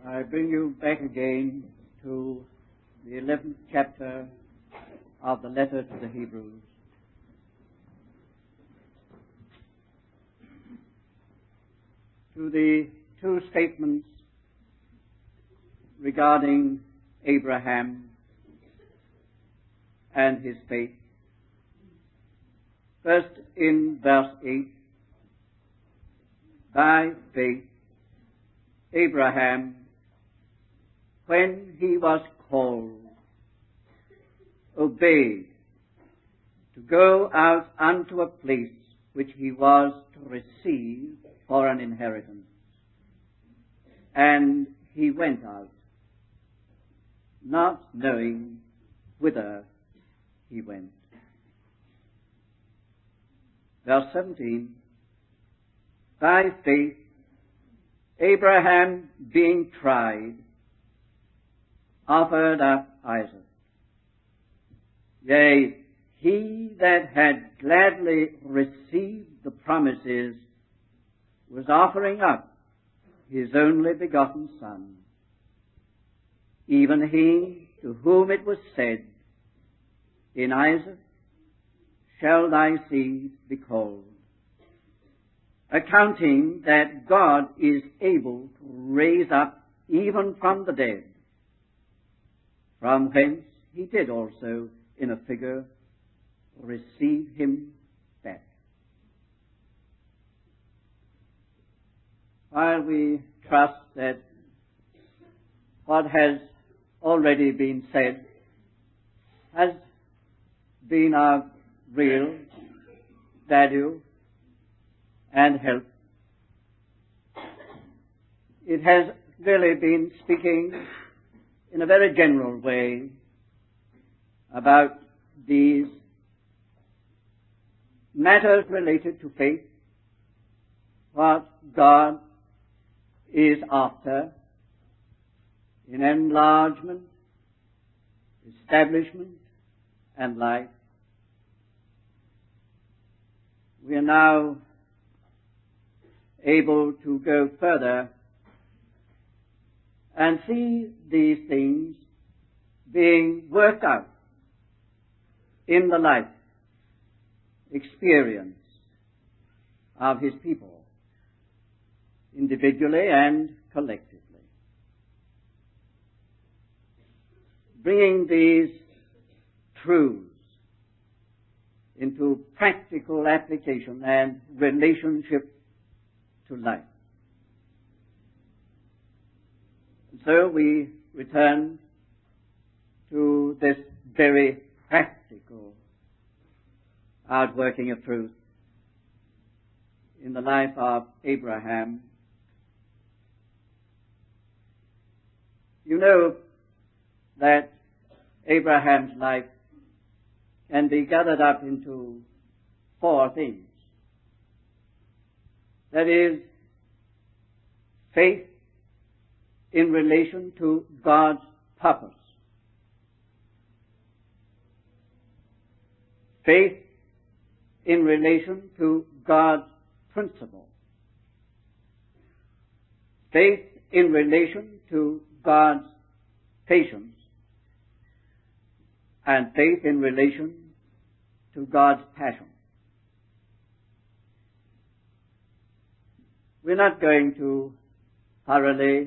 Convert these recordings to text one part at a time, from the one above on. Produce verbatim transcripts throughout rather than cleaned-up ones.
I bring you back again to the eleventh chapter of the letter to the Hebrews. To the two statements regarding Abraham and his faith. First, in verse eight, by faith Abraham, when he was called, obeyed to go out unto a place which he was to receive for an inheritance. And he went out, not knowing whither he went. Verse seventeen, by faith Abraham, being tried, offered up Isaac. Yea, he that had gladly received the promises was offering up his only begotten son, even he to whom it was said, in Isaac shall thy seed be called, accounting that God is able to raise up even from the dead, from whence he did also in a figure receive him back. While we trust that what has already been said has been of real value and help, it has really been speaking in a very general way about these matters related to faith, what God is after in enlargement, establishment, and life. We are now able to go further and see these things being worked out in the life experience of his people, individually and collectively. Bringing these truths into practical application and relationship to life. And so we return to this very practical outworking of truth in the life of Abraham. You know that Abraham's life can be gathered up into four things. That is, faith in relation to God's purpose. Faith in relation to God's principle. Faith in relation to God's patience. And faith in relation to God's passion. We're not going to thoroughly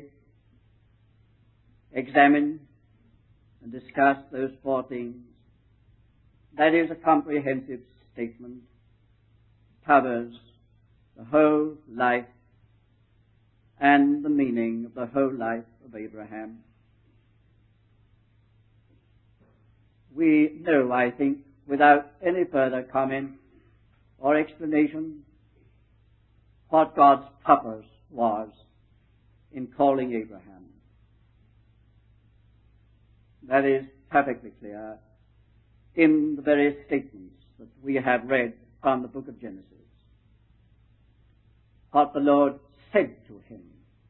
examine and discuss those four things. That is a comprehensive statement. Covers the whole life and the meaning of the whole life of Abraham. We know, I think, without any further comment or explanation, what God's purpose was in calling Abraham. That is perfectly clear in the various statements that we have read from the book of Genesis. What the Lord said to him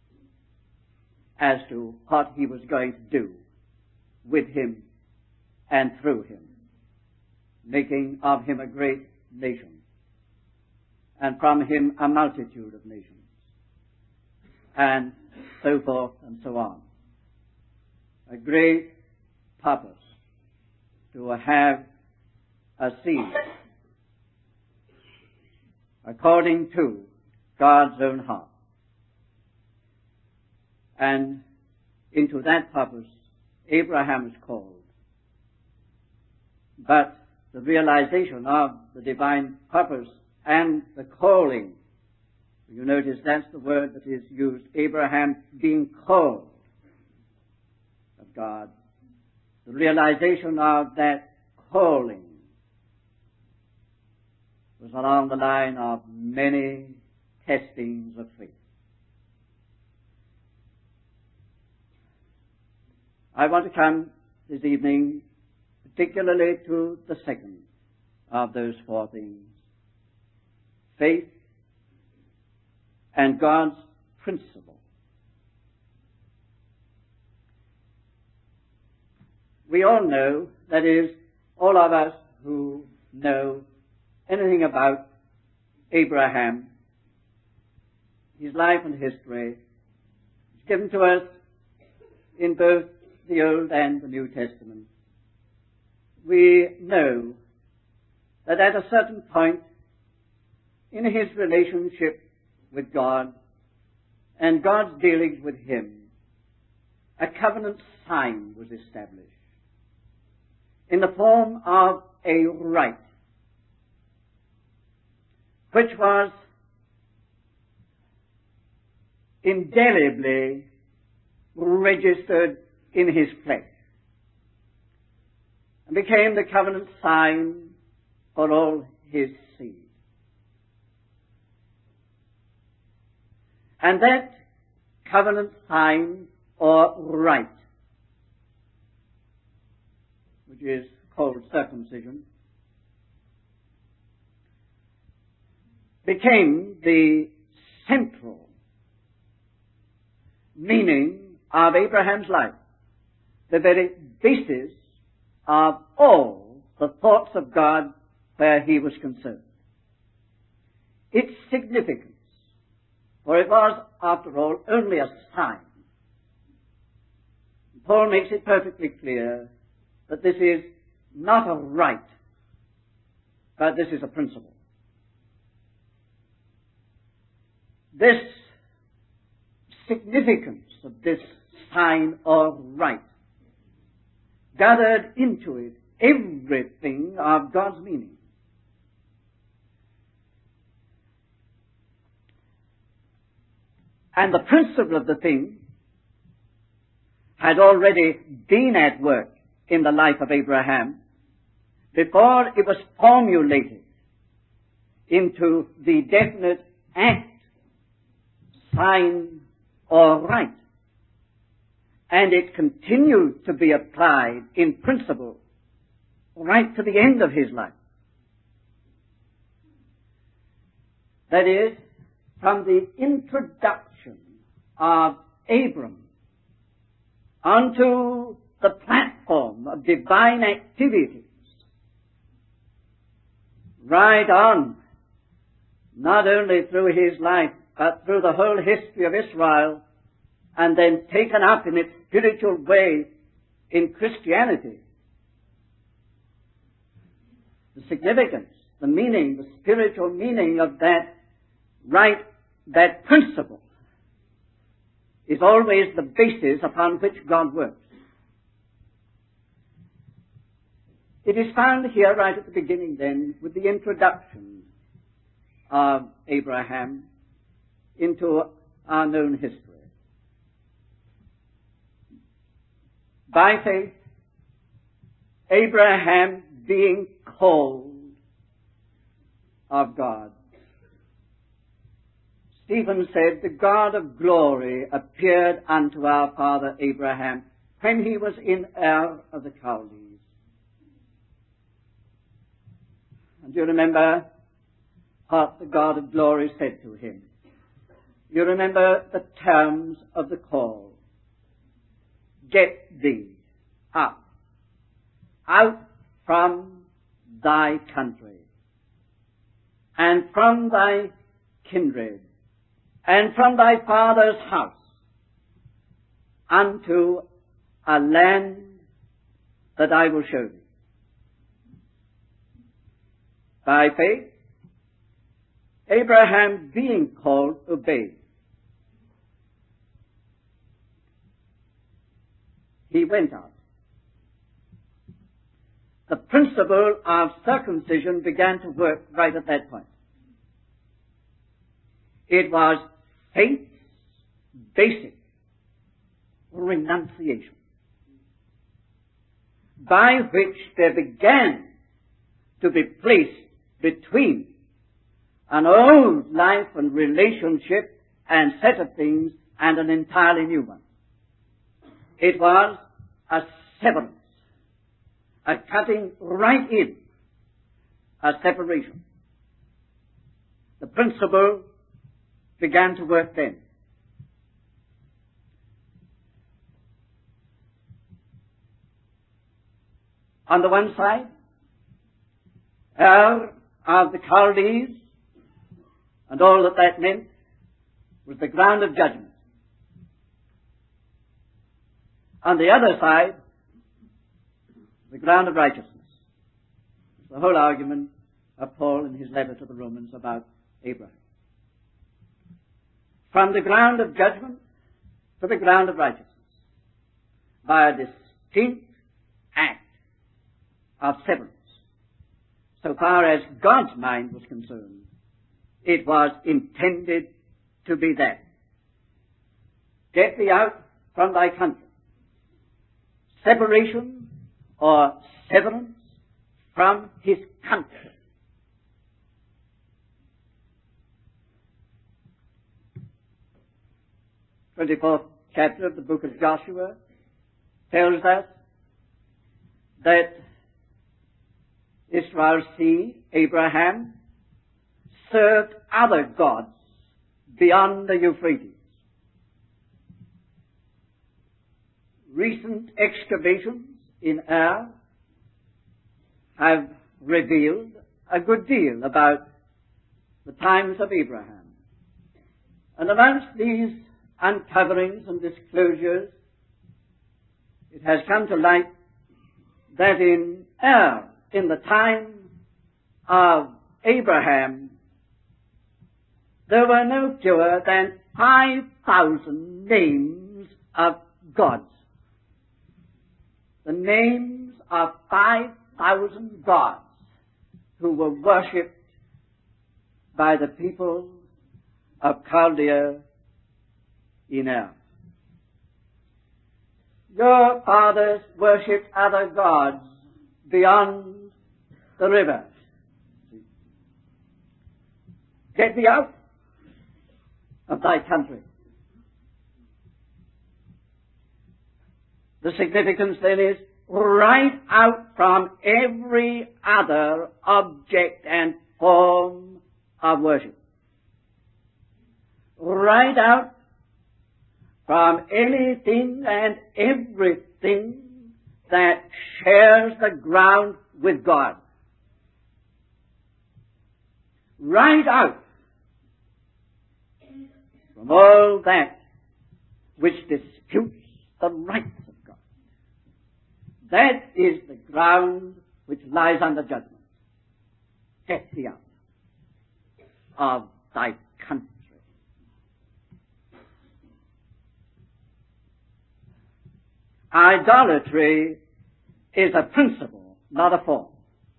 as to what he was going to do with him and through him, making of him a great nation, and from him a multitude of nations. and so forth and so on. A great purpose to have a seed according to God's own heart. And into that purpose Abraham is called. But the realization of the divine purpose and the calling, you notice that's the word that is used, Abraham being called of God. The realization of that calling was along the line of many testings of faith. I want to come this evening particularly to the second of those four things, faith and God's principle. We all know, that is, all of us who know anything about Abraham, his life and history, is given to us in both the Old and the New Testament. We know that at a certain point in his relationship with God and God's dealings with him, a covenant sign was established in the form of a rite, which was indelibly registered in his flesh and became the covenant sign for all his seed. And that covenant sign or rite, which is called circumcision, became the central meaning of Abraham's life, the very basis of all the thoughts of God where he was concerned. Its significance, for it was, after all, only a sign. Paul makes it perfectly clear that this is not a rite, but this is a principle. This significance of this sign or rite gathered into it everything of God's meaning. And the principle of the thing had already been at work in the life of Abraham before it was formulated into the definite act, sign, or rite. And it continued to be applied in principle right to the end of his life. That is, from the introduction of Abram onto the platform of divine activities, right on, not only through his life, but through the whole history of Israel, and then taken up in its spiritual way in Christianity. The significance, the meaning, the spiritual meaning of that right, that principle, is always the basis upon which God works. It is found here right at the beginning then with the introduction of Abraham into our known history. By faith, Abraham being called of God. Stephen said, the God of glory appeared unto our father Abraham when he was in Ur of the Chaldees. And you remember what the God of glory said to him. You remember the terms of the call. Get thee up, out from thy country, and from thy kindred, and from thy father's house, unto a land that I will show thee. By faith, Abraham, being called, obeyed. He went out. The principle of circumcision began to work right at that point. It was faith's basic renunciation, by which there began to be placed between an old life and relationship and set of things and an entirely new one. It was a severance, a cutting right in, a separation. The principle began to work then. On the one side, Ur of the Chaldees, and all that that meant, was the ground of judgment. On the other side, the ground of righteousness. The whole argument of Paul in his letter to the Romans about Abraham. From the ground of judgment to the ground of righteousness, by a distinct act of severance. So far as God's mind was concerned, it was intended to be that. Get thee out from thy country. Separation or severance from his country. twenty-fourth chapter of the book of Joshua tells us that Israel's seed, Abraham, served other gods beyond the Euphrates. Recent excavations in Ur have revealed a good deal about the times of Abraham. And amongst these uncoverings and disclosures, it has come to light that in Ur, in the time of Abraham, there were no fewer than five thousand names of gods. The names of five thousand gods who were worshipped by the people of Chaldea in Ur. Your fathers worshipped other gods beyond the river. Get thee out of thy country. The significance then is right out from every other object and form of worship. Right out from anything and everything that shares the ground with God. Right out from all that which disputes the rights of God. That is the ground which lies under judgment. Get thee out of thy country. Idolatry is a principle, not a form.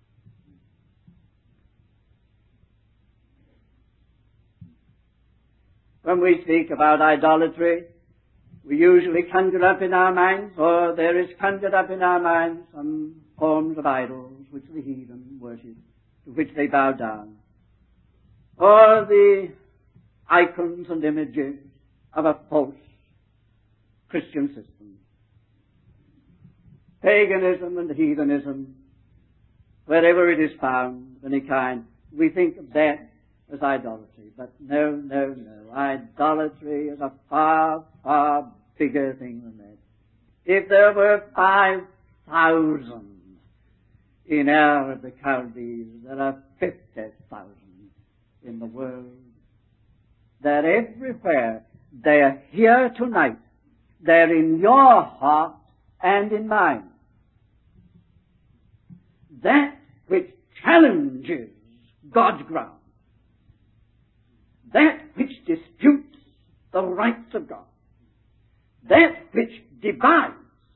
When we speak about idolatry, we usually conjure up in our minds, or there is conjured up in our minds, some forms of idols which the heathen worship, to which they bow down, or the icons and images of a false Christian system. Paganism and heathenism, wherever it is found of any kind, we think of that as idolatry. But no, no, no. Idolatry is a far, far bigger thing than that. If there were five thousand in Ur of the Chaldees, there are fifty thousand in the world. That everywhere they are here tonight they're in your heart and in mine. That which challenges God's ground, that which disputes the rights of God, that which divides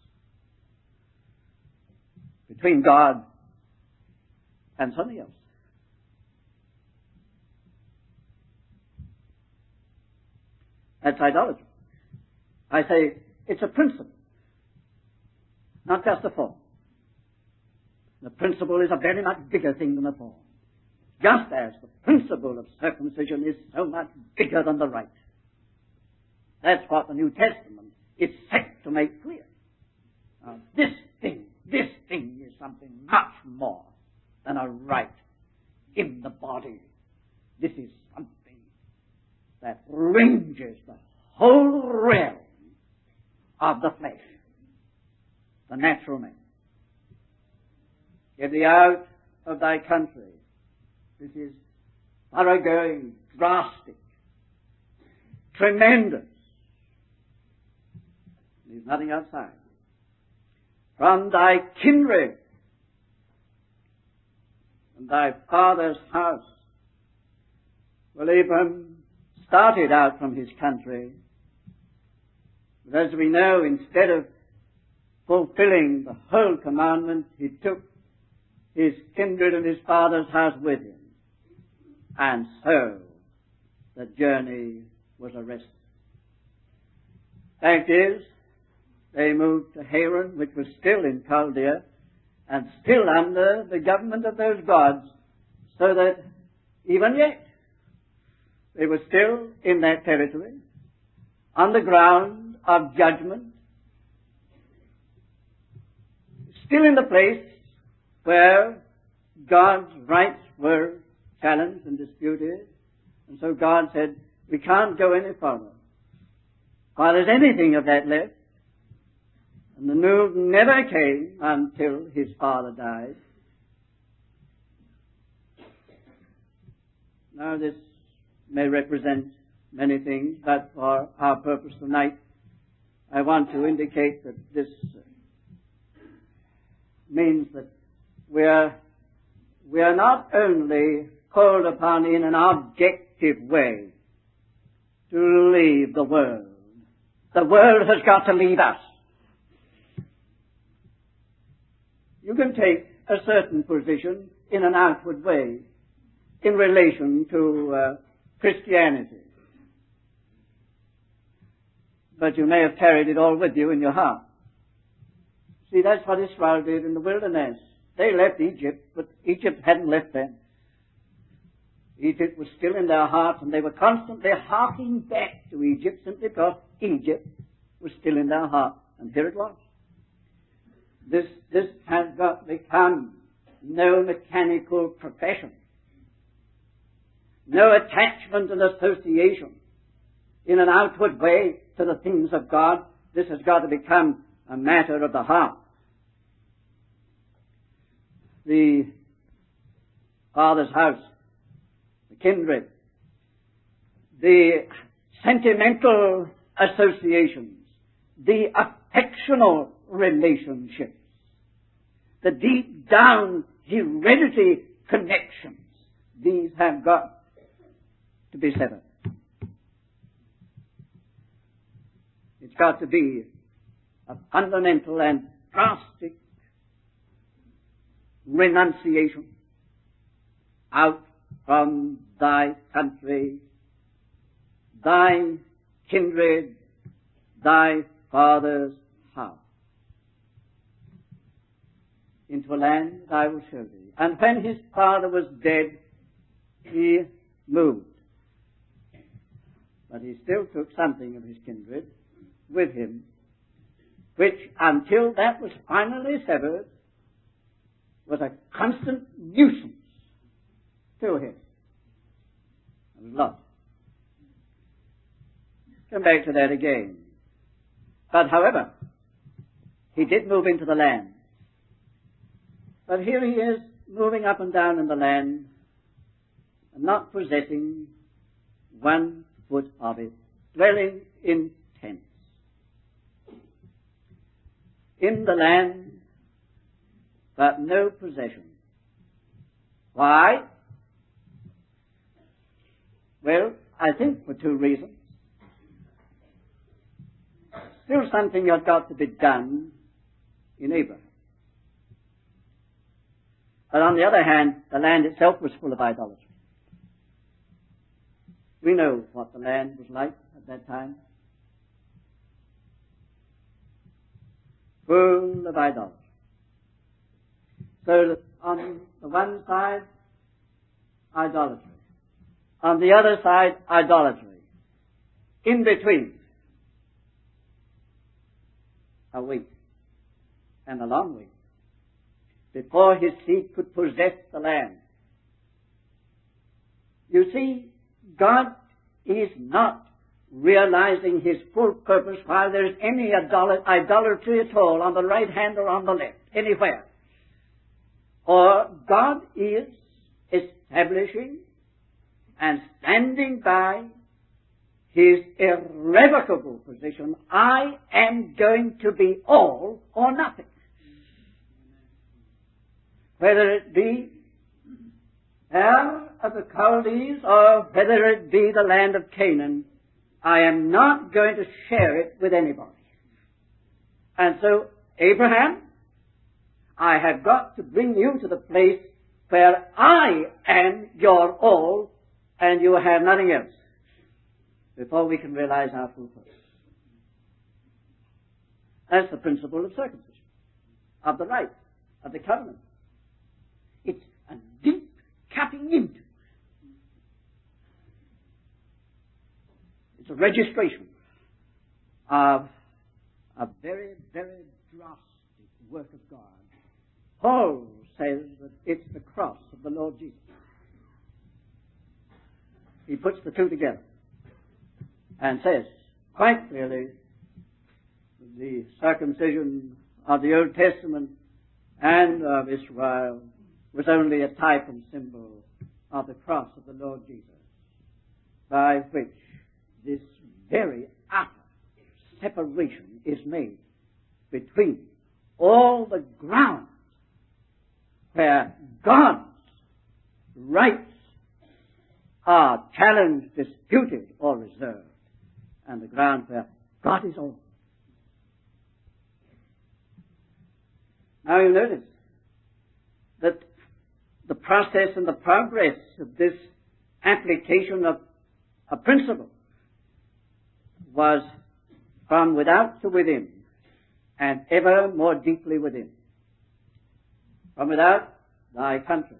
between God and something else. That's idolatry. I say it's a principle, not just a form. The principle is a very much bigger thing than the form. Just as the principle of circumcision is so much bigger than the rite. That's what the New Testament is set to make clear. Now, this thing, this thing is something much more than a rite in the body. This is something that ranges the whole realm of the flesh, the natural man. Get thee out of thy country. This is thoroughgoing, drastic, tremendous. There's nothing outside. From thy kindred and thy father's house. Well, Abram started out from his country, but as we know, instead of fulfilling the whole commandment, he took his kindred and his father's house with him. And so the journey was arrested. Fact is, they moved to Haran, which was still in Chaldea, and still under the government of those gods, so that even yet they were still in that territory, on the ground of judgment, still in the place where God's rights were challenged and disputed. And so God said, we can't go any further. While there's anything of that left, and the move never came until his father died. Now this may represent many things, but for our purpose tonight, I want to indicate that this means that we are, we are not only called upon in an objective way to leave the world. The world has got to leave us. You can take a certain position in an outward way in relation to uh, Christianity. But you may have carried it all with you in your heart. See, that's what Israel did in the wilderness. They left Egypt, but Egypt hadn't left them. Egypt was still in their hearts, and they were constantly harking back to Egypt simply because Egypt was still in their heart. And here it was. This, this has got become no mechanical profession, no attachment and association in an outward way to the things of God. This has got to become a matter of the heart. The father's house, the kindred, the sentimental associations, the affectional relationships, the deep down heredity connections, these have got to be severed. It's got to be a fundamental and drastic renunciation. Out from thy country, thy kindred, thy father's house, into a land that I will show thee. And when his father was dead, he moved. But he still took something of his kindred with him, which, until that was finally severed, was a constant nuisance to him. It was lost. Come back to that again. But however, he did move into the land. But here he is moving up and down in the land and not possessing one foot of it, dwelling in tents. in the land, but no possession. Why? Well, I think for two reasons. Still something had got to be done in Abraham. But on the other hand, the land itself was full of idolatry. We know what the land was like at that time. Full of idolatry. So that on the one side, idolatry. On the other side, idolatry. In between, a wait, and a long wait, before his seed could possess the land. You see, God is not realizing his full purpose while there is any idol- idolatry at all on the right hand or on the left, anywhere. Or God is establishing and standing by his irrevocable position, I am going to be all or nothing. Whether it be Ur of the Chaldees or whether it be the land of Canaan, I am not going to share it with anybody. And so, Abraham, I have got to bring you to the place where I am your all and you have nothing else, before we can realize our full purpose. That's the principle of circumcision, of the rite, of the covenant. It's a deep cutting into. It's a registration of a very, very drastic work of God. Paul says that it's the cross of the Lord Jesus. He puts the two together and says quite clearly the circumcision of the Old Testament and of Israel was only a type and symbol of the cross of the Lord Jesus, by which this very utter separation is made between all the ground where God's rights are challenged, disputed, or reserved, and the ground where God is all. Now you notice that the process and the progress of this application of a principle was from without to within, and ever more deeply within. From without, thy country.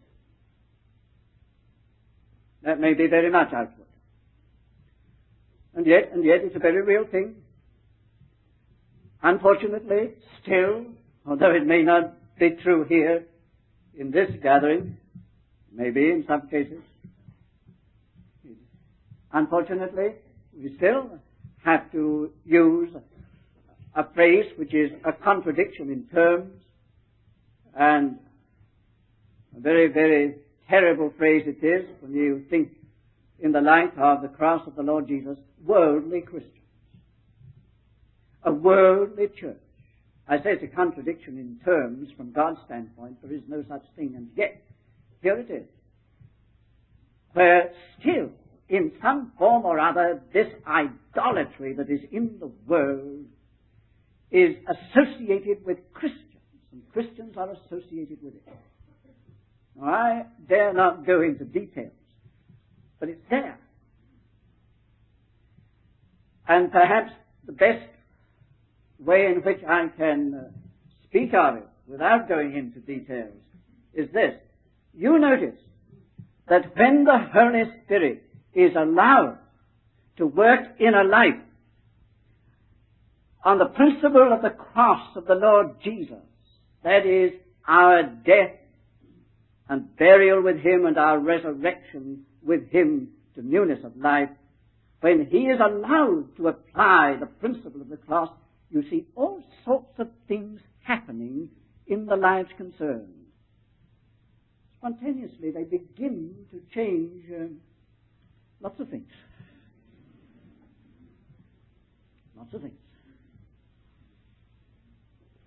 That may be very much outward. And yet, and yet it's a very real thing. Unfortunately, still, although it may not be true here in this gathering, maybe in some cases, unfortunately, we still have to use a phrase which is a contradiction in terms, and a very, very terrible phrase it is when you think in the light of the cross of the Lord Jesus, worldly Christians. A worldly church. I say it's a contradiction in terms from God's standpoint. There is no such thing, and yet, here it is. Where still, in some form or other, this idolatry that is in the world is associated with Christians, and Christians are associated with it. Now, I dare not go into details, but it's there. And perhaps the best way in which I can uh, speak of it without going into details is this. You notice that when the Holy Spirit is allowed to work in a life on the principle of the cross of the Lord Jesus, that is, our death and burial with Him and our resurrection with Him to newness of life, when He is allowed to apply the principle of the cross, you see all sorts of things happening in the lives concerned. Spontaneously, they begin to change uh, lots of things. Lots of things.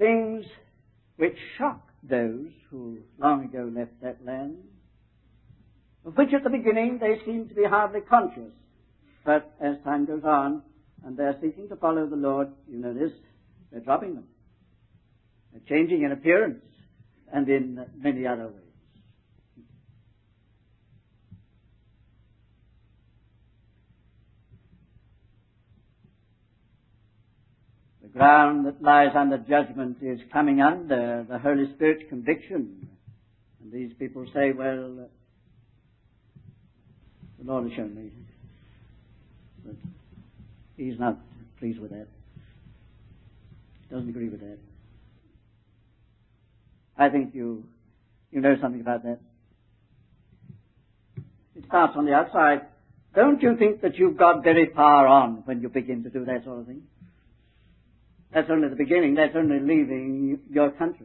things which shock those who long ago left that land, of which at the beginning they seem to be hardly conscious. But as time goes on, and they're seeking to follow the Lord, you know this, they're dropping them. They're changing in appearance and in many other ways. The ground that lies under judgment is coming under the Holy Spirit's conviction. And these people say, well, the Lord has shown me. But He's not pleased with that. Doesn't agree with that. I think you you know something about that. It starts on the outside. Don't you think that you've got very far on when you begin to do that sort of thing? That's only the beginning. That's only leaving your country.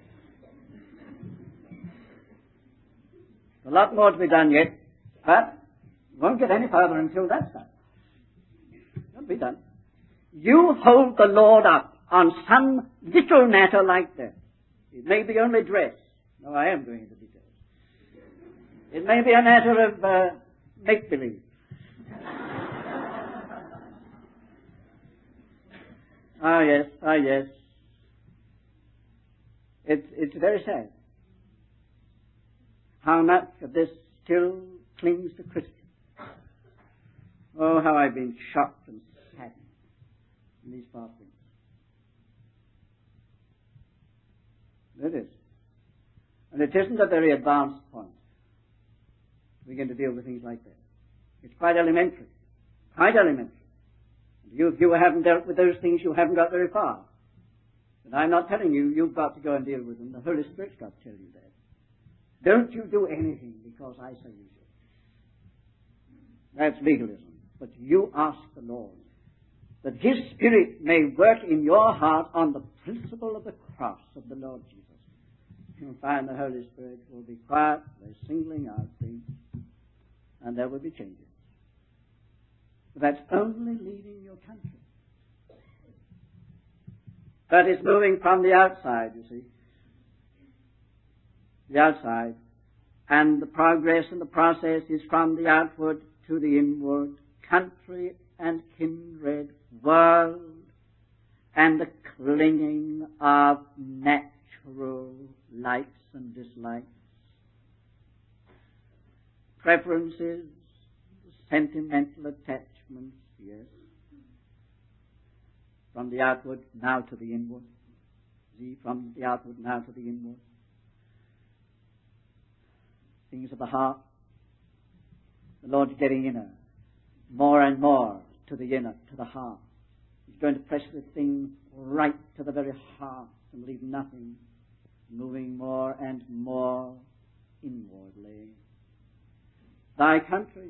A lot more to be done yet, but you won't get any further until that's done. It'll be done. You hold the Lord up on some little matter like that. It may be only dress. No, I am going into details. It may be a matter of uh, make-believe. Ah, yes, ah, yes. It's, it's very sad how much of this still clings to Christians. Oh, how I've been shocked and saddened in these past weeks. It is. And it isn't a very advanced point to begin to deal with things like that. It's quite elementary. Quite elementary. And you, if you haven't dealt with those things, you haven't got very far. But I'm not telling you, you've got to go and deal with them. The Holy Spirit's got to tell you that. Don't you do anything because I say you should. That's legalism. But you ask the Lord that His Spirit may work in your heart on the principle of the cross of the Lord Jesus. You'll find the Holy Spirit will be quiet, they're singling out things, and there will be changes. But that's only leaving your country. That is moving from the outside, you see. The outside. And the progress and the process is from the outward to the inward, country and kindred, world, and the clinging of natural likes and dislikes, preferences, sentimental attachments, yes, from the outward now to the inward. See, from the outward now to the inward. Things of the heart. The Lord's getting inner, more and more to the inner, to the heart. He's going to press the thing right to the very heart and leave nothing, moving more and more inwardly. Thy country,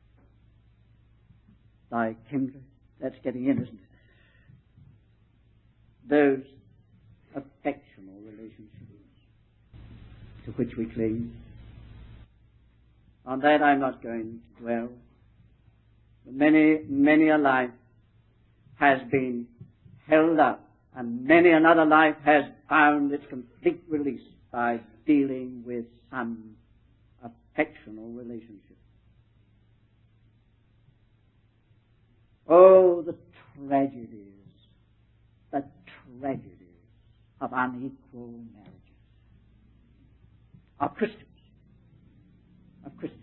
thy kindred, that's getting in, isn't it? Those affectional relationships to which we cling. On that I'm not going to dwell. Many, many a life has been held up, and many another life has found its complete release by dealing with some affectional relationship. Oh, the tragedies, the tragedies of unequal marriages, of Christians, of Christians.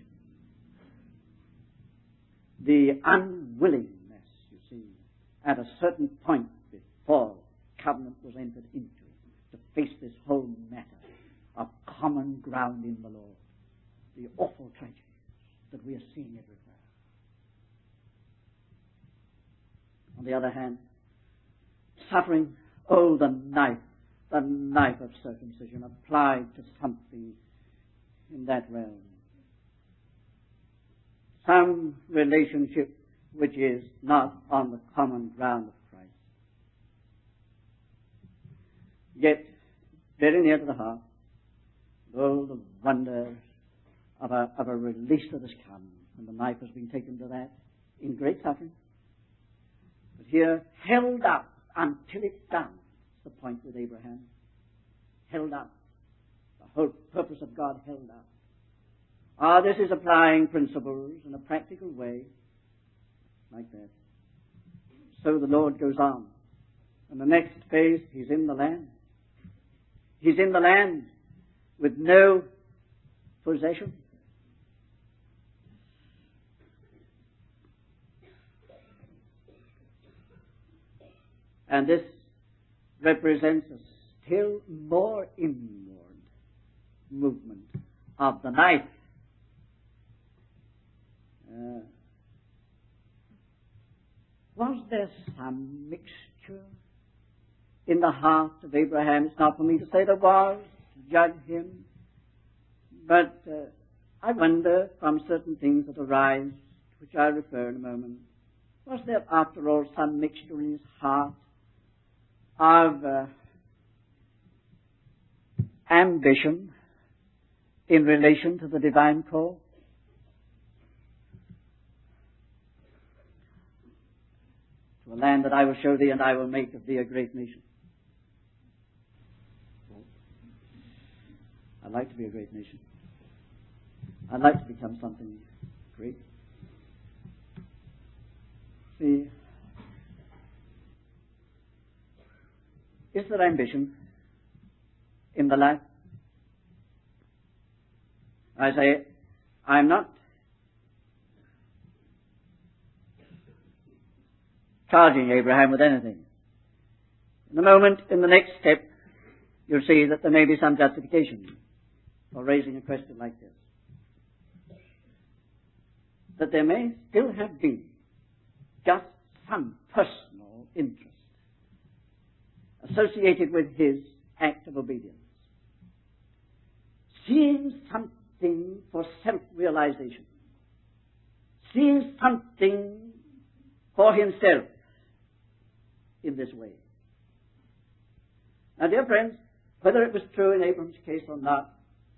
The unwillingness, you see, at a certain point before covenant was entered into, to face this whole matter of common ground in the Lord. The awful tragedies that we are seeing everywhere. On the other hand, suffering, oh, the knife, the knife of circumcision applied to something in that realm. Some relationship which is not on the common ground of Christ. Yet, very near to the heart, oh, the wonders of a, of a release that has come, and the knife has been taken to that in great suffering. But here, held up until it's done. the point with Abraham. Held up. The whole purpose of God held up. Ah, this is applying principles in a practical way, like that. So the Lord goes on. And the next phase, he's in the land. He's in the land with no possession. And this represents a still more inward movement of the life. Uh, was there some mixture in the heart of Abraham? It's not for me to say there was, to judge him. But uh, I wonder, from certain things that arise, to which I refer in a moment, was there after all some mixture in his heart of uh, ambition in relation to the divine call? To a land that I will show thee, and I will make of thee a great nation. I'd like to be a great nation. I'd like to become something great. See, is there ambition in the life? I say, I'm not charging Abraham with anything. In a moment, in the next step, you'll see that there may be some justification for raising a question like this. That there may still have been just some personal interest associated with his act of obedience. Seeing something for self-realization. Seeing something for himself in this way. Now, dear friends, whether it was true in Abram's case or not,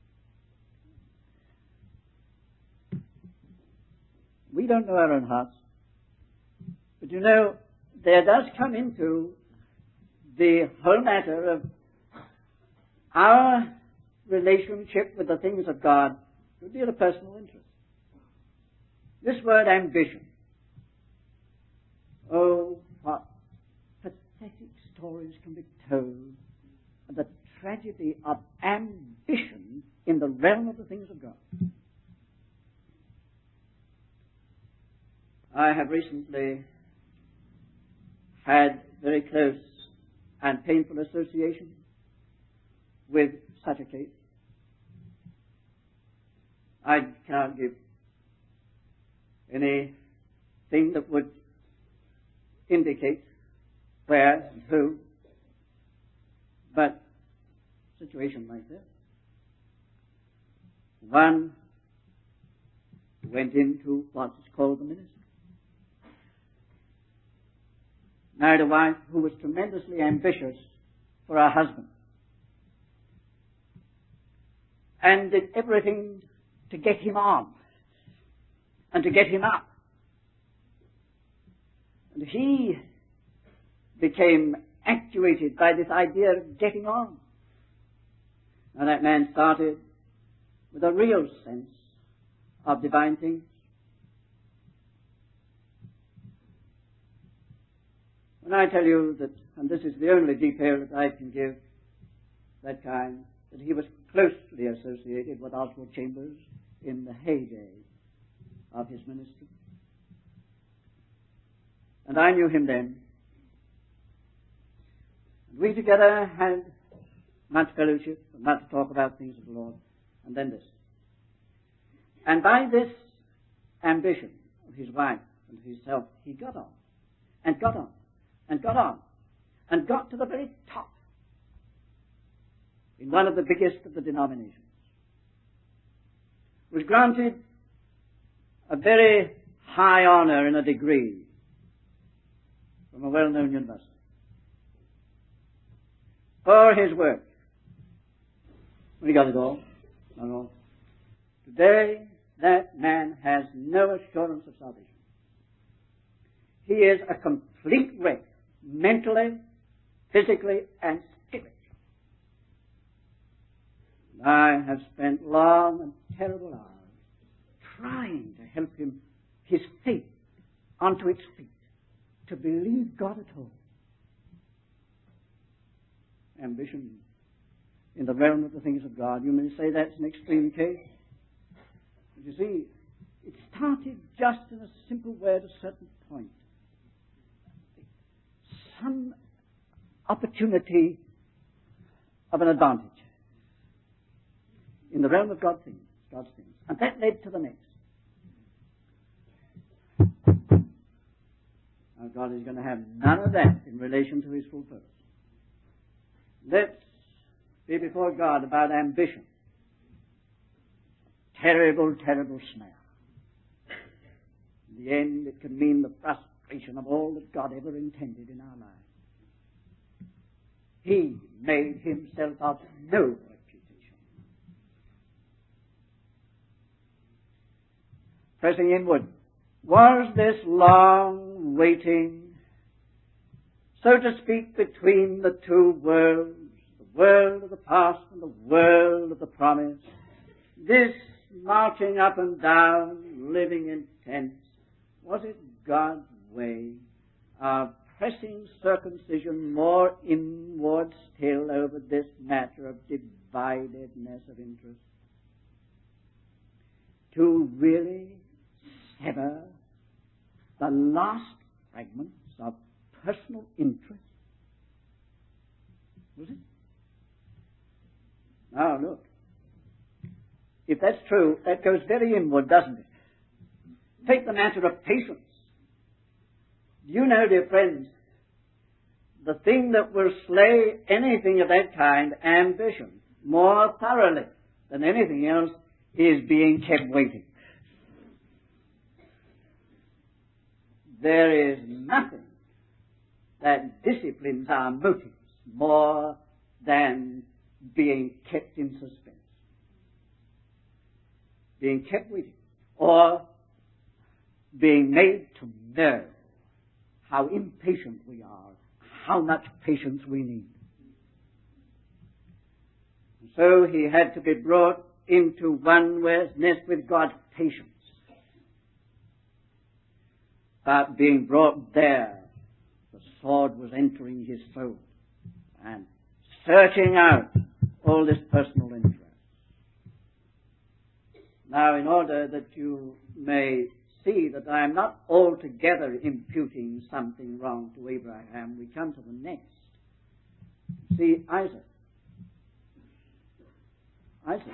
we don't know our own hearts. But you know, there does come into the whole matter of our relationship with the things of God a good deal of personal interest. This word ambition. Oh, what pathetic stories can be told of the tragedy of ambition in the realm of the things of God. I have recently had very close and painful association with such a case. I cannot give anything that would indicate where and who, but a situation like this. One went into what is called the ministry. Married a wife who was tremendously ambitious for her husband and did everything to get him on and to get him up. And he became actuated by this idea of getting on. Now that man started with a real sense of divine things. When I tell you that, and this is the only detail that I can give that kind, that he was closely associated with Oswald Chambers in the heyday of his ministry. And I knew him then. We together had much fellowship, and much talk about things of the Lord, and then this. And by this ambition of his wife and himself, he got on, and got on, and got on, and got to the very top in one of the biggest of the denominations. Was granted a very high honor and a degree from a well-known university for his work. When he got it all, not all. Today, that man has no assurance of salvation. He is a complete wreck, mentally, physically and spiritually. And I have spent long and terrible hours trying to help him, his faith, onto its feet, to believe God at all. Ambition in the realm of the things of God. You may say that's an extreme case. But you see, it started just in a simple way at a certain point. Some opportunity of an advantage in the realm of God's things, God's things. And that led to the next. Now God is going to have none of that in relation to his full purpose. Let's be before God about ambition. Terrible, terrible snare. In the end, it can mean the frustration of all that God ever intended in our lives. He made himself of no reputation. Pressing inward, was this long waiting, so to speak, between the two worlds, the world of the past and the world of the promise, this marching up and down, living in tents, was it God's way of pressing circumcision more inward still over this matter of dividedness of interest? To really sever the last fragments of personal interest? Was it? Now look. If that's true, that goes very inward, doesn't it? Take the matter of patience. Do you know, dear friends, the thing that will slay anything of that kind, ambition, more thoroughly than anything else, is being kept waiting. There is nothing that disciplines our motives more than being kept in suspense. Being kept waiting. Or being made to know how impatient we are, how much patience we need. And so he had to be brought into oneness with God's patience. But being brought there, the sword was entering his soul and searching out all this personal interest. Now, in order that you may see that I am not altogether imputing something wrong to Abraham, we come to the next. See, Isaac. Isaac.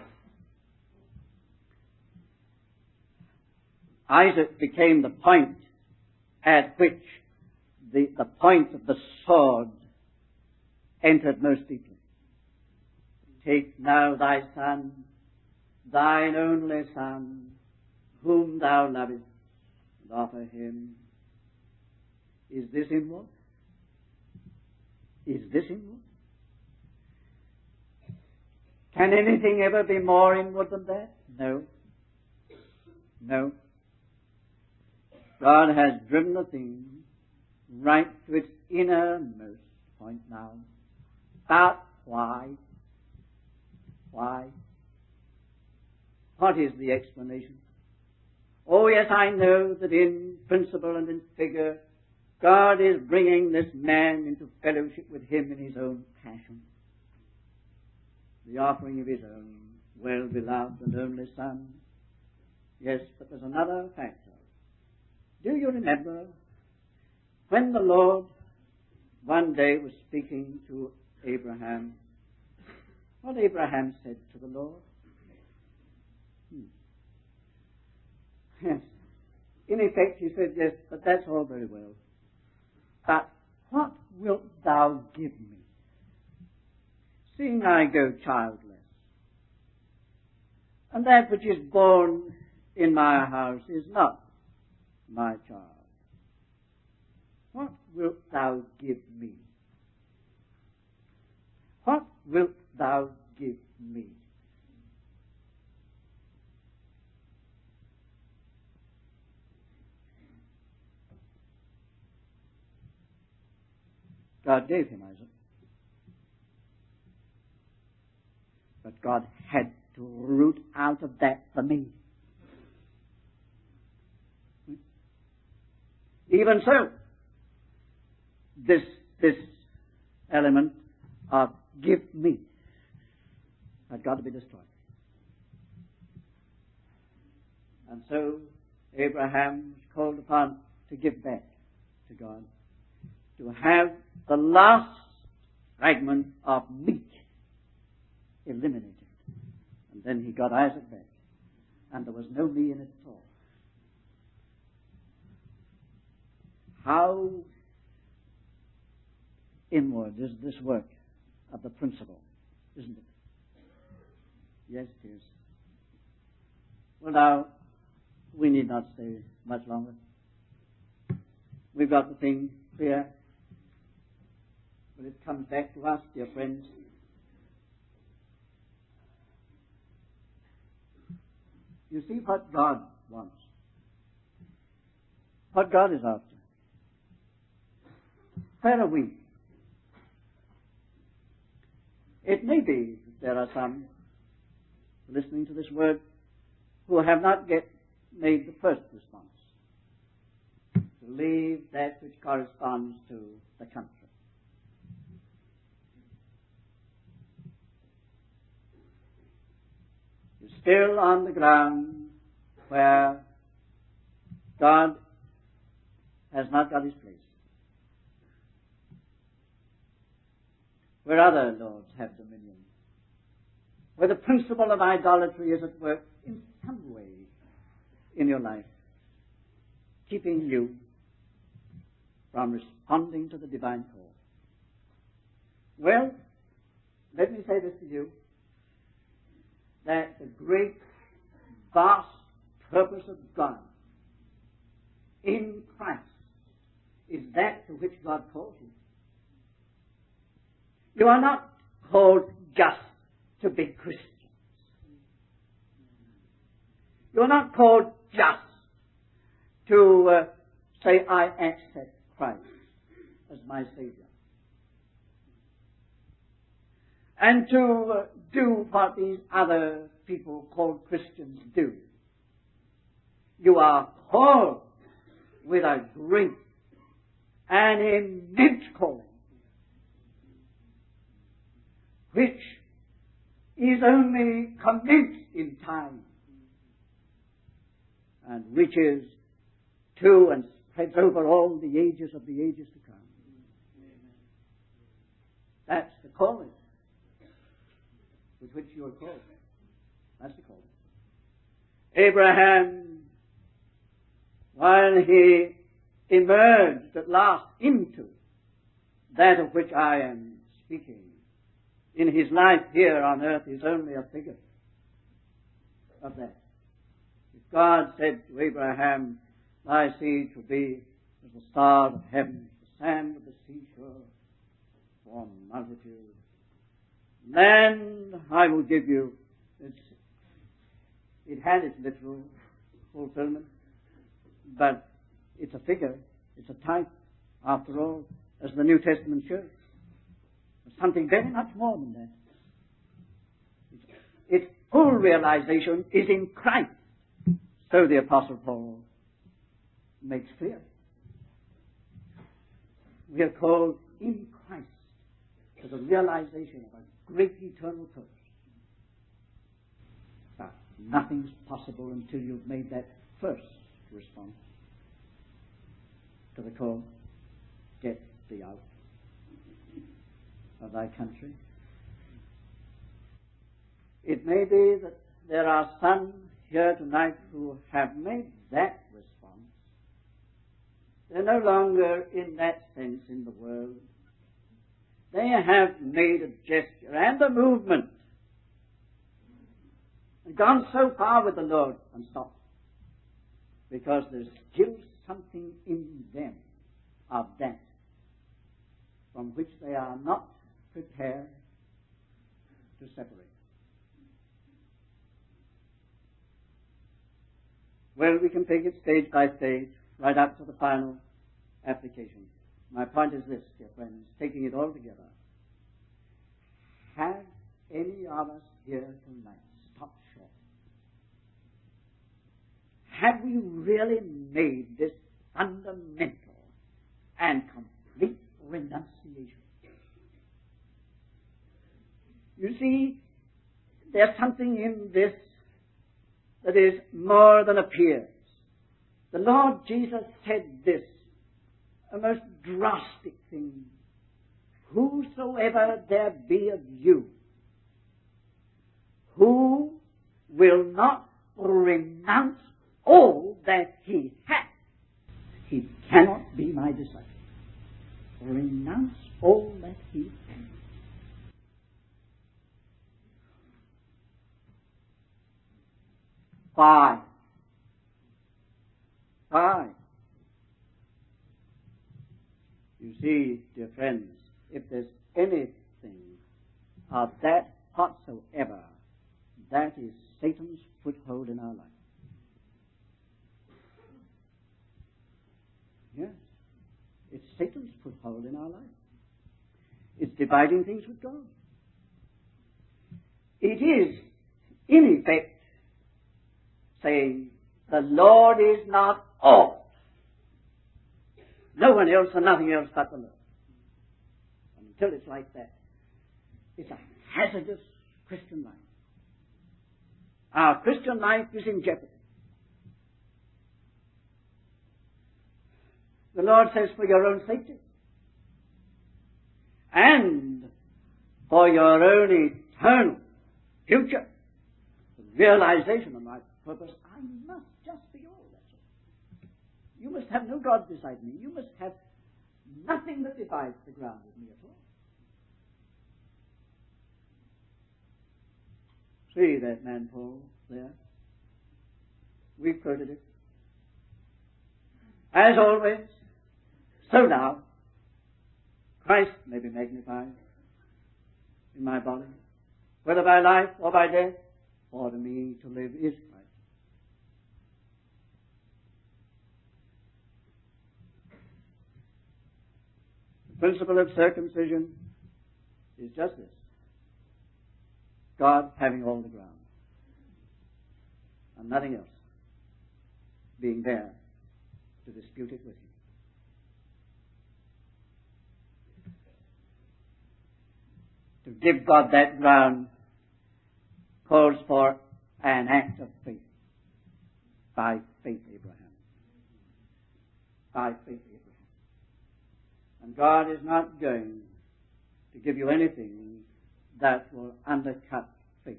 Isaac became the point at which the, the point of the sword entered most deeply. Take now thy son, thine only son, whom thou lovest, and offer him. Is this inward? Is this inward? Can anything ever be more inward than that? No. No. God has driven the thing right to its innermost point now. But why? Why? What is the explanation? Oh, yes, I know that in principle and in figure, God is bringing this man into fellowship with him in his own passion. The offering of his own well-beloved and only son. Yes, but there's another factor. Do you remember when the Lord one day was speaking to Abraham, what Abraham said to the Lord? Hmm. Yes. In effect, he said, yes, but that's all very well. But what wilt thou give me, seeing I go childless? And that which is born in my house is not my child. What wilt thou give me? What wilt thou give me? God gave him Isaac. But God had to root out of that for me. Even so, this, this element of give me had got to be destroyed. And so Abraham was called upon to give back to God, to have the last fragment of meat eliminated. And then he got Isaac back, and there was no me in it at all. How inward is this work of the principle, isn't it? Yes, it is. Well, now, we need not stay much longer. We've got the thing clear. But it comes back to us, dear friends. You see what God wants. What God is after. Where are we? It may be that there are some listening to this word who have not yet made the first response, to leave that which corresponds to the country. You're still on the ground where God has not got his place, where other lords have dominion, where the principle of idolatry is at work in some way in your life, keeping you from responding to the divine call. Well, let me say this to you, that the great, vast purpose of God in Christ is that to which God calls you. You are not called just to be Christians. You are not called just to uh, say, I accept Christ as my Savior. And to uh, do what these other people called Christians do. You are called with a great and immense calling, which is only commenced in time, and which is to and spreads over all the ages of the ages to come. That's the calling with which you are called. That's the calling. Abraham, while he emerged at last into that of which I am speaking, in his life here on earth is only a figure of that. If God said to Abraham, thy seed shall be as the stars of heaven, the sand of the seashore, for multitude, then I will give you. It's, it had its literal fulfillment, but it's a figure, it's a type, after all, as the New Testament shows. Something very much more than that. Its full realization is in Christ. So the Apostle Paul makes clear. We are called in Christ to the realization of a great eternal purpose. But nothing's possible until you've made that first response to the call. Get thee out of thy country. It may be that there are some here tonight who have made that response. They're no longer in that sense in the world. They have made a gesture and a movement and gone so far with the Lord and stopped, because there's still something in them of that from which they are not prepared to separate. Well, we can take it stage by stage, right up to the final application. My point is this, dear friends, taking it all together. Have any of us here tonight stop short? Have we really made this fundamental and complete renunciation? You see, there's something in this that is more than appears. The Lord Jesus said this, a most drastic thing. Whosoever there be of you who will not renounce all that he hath, he cannot be my disciple. Renounce all that he hath. Why? Why? You see, dear friends, if there's anything of that whatsoever, that is Satan's foothold in our life. Yes, it's Satan's foothold in our life. It's dividing things with God. It is, in effect, saying, the Lord is not all. No one else and nothing else but the Lord. And until it's like that, it's a hazardous Christian life. Our Christian life is in jeopardy. The Lord says, for your own safety and for your own eternal future, the realization of my purpose, I must just be all, that's all. You must have no God beside me. You must have nothing that divides the ground with me at all. See that man Paul there? We've quoted it. As always, so now, Christ may be magnified in my body, whether by life or by death, for to me to live is Christ. The principle of circumcision is just this: God having all the ground, and nothing else being there to dispute it with him. To give God that ground calls for an act of faith. By faith, Abraham. By faith, Abraham. And God is not going to give you anything that will undercut faith.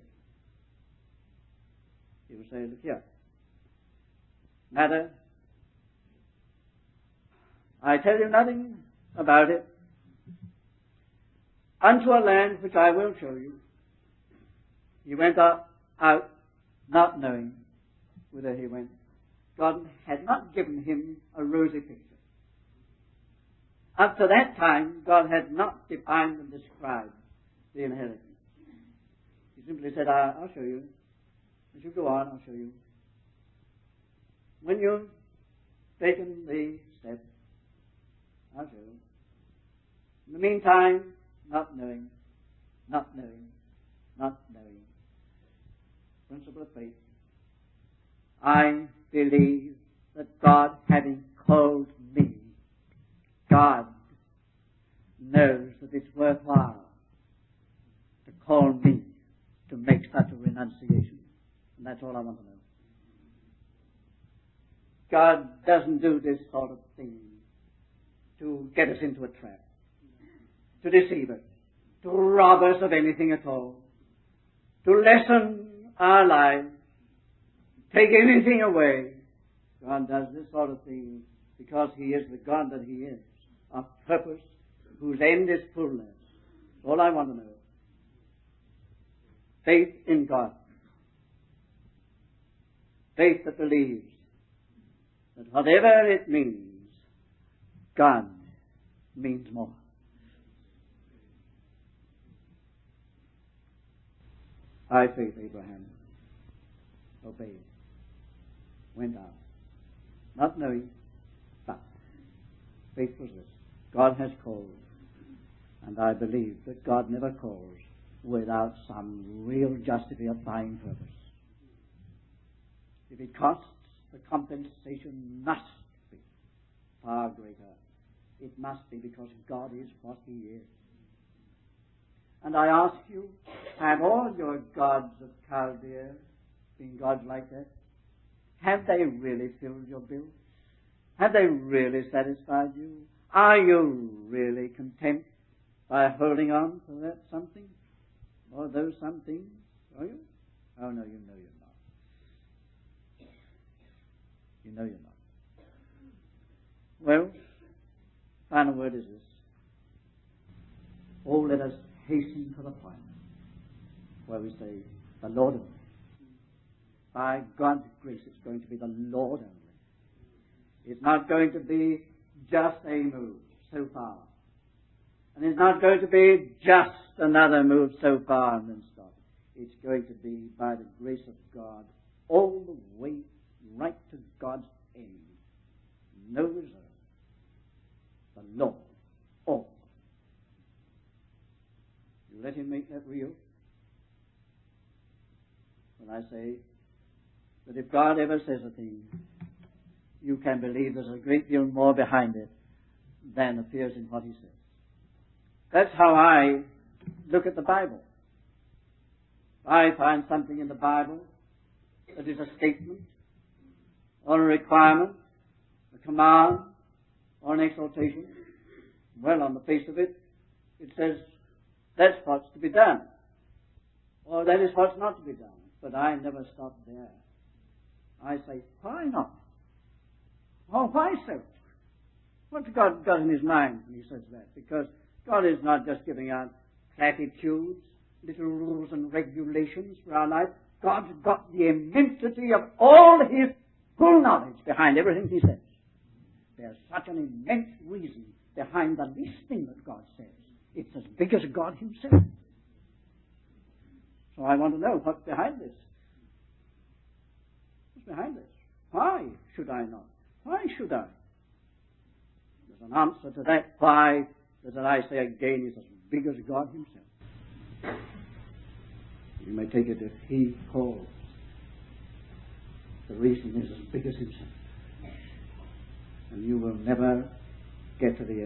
He will say, look here, matter, I tell you nothing about it, unto a land which I will show you. He went up, out, not knowing whither he went. God had not given him a rosy picture. Up to that time, God had not defined and described the inheritance. He simply said, I'll show you. As you go on, I'll show you. When you've taken the step, I'll show you. In the meantime, not knowing, not knowing, not knowing. Principle of faith. I believe that God, having called me, God knows that it's worthwhile to call me to make such a renunciation. And that's all I want to know. God doesn't do this sort of thing to get us into a trap, to deceive us, to rob us of anything at all, to lessen our lives, take anything away. God does this sort of thing because He is the God that He is, of purpose, whose end is fullness. That's all I want to know. Faith in God. Faith that believes that whatever it means, God means more. By faith, Abraham obeyed, went out, not knowing, but faith was this: God has called, and I believe that God never calls without some real justifying purpose. If it costs, the compensation must be far greater. It must be because God is what He is. And I ask you, have all your gods of Chaldea been gods like that? Have they really filled your bill? Have they really satisfied you? Are you really content by holding on to that something? Or those some things? Are you? Oh no, you know you're not. You know you're not. Well, final word is this. Oh, let us hasten to the point where we say, the Lord only. By God's grace, it's going to be the Lord only. It's not going to be just a move so far. And it's not going to be just another move so far and then stop. It's going to be by the grace of God all the way right to God's end. No reserve. The Lord all. You let Him make that real. When I say that if God ever says a thing, you can believe there's a great deal more behind it than appears in what He says. That's how I look at the Bible. I find something in the Bible that is a statement or a requirement, a command, or an exhortation. Well, on the face of it, it says that's what's to be done, or that is what's not to be done. But I never stop there. I say, why not? Or why so? What's God got in His mind when He says that? Because God is not just giving out platitudes, little rules and regulations for our life. God's got the immensity of all His full knowledge behind everything He says. There's such an immense reason behind the least thing that God says. It's as big as God Himself. So I want to know what's behind this. What's behind this? Why should I not? Why should I? There's an answer to that why that I say again is as big as God Himself. You may take it if He calls. The reason is as big as Himself. And you will never get to the end.